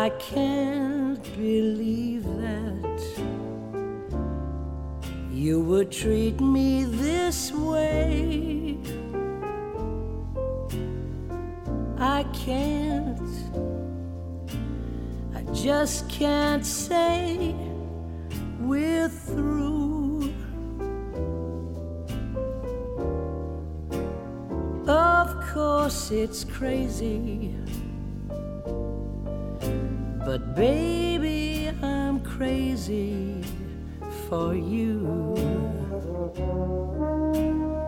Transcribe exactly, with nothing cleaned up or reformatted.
I can't believe that you would treat me this way. I can't, I just can't say we're through. Of course it's crazy, but baby, I'm crazy for you.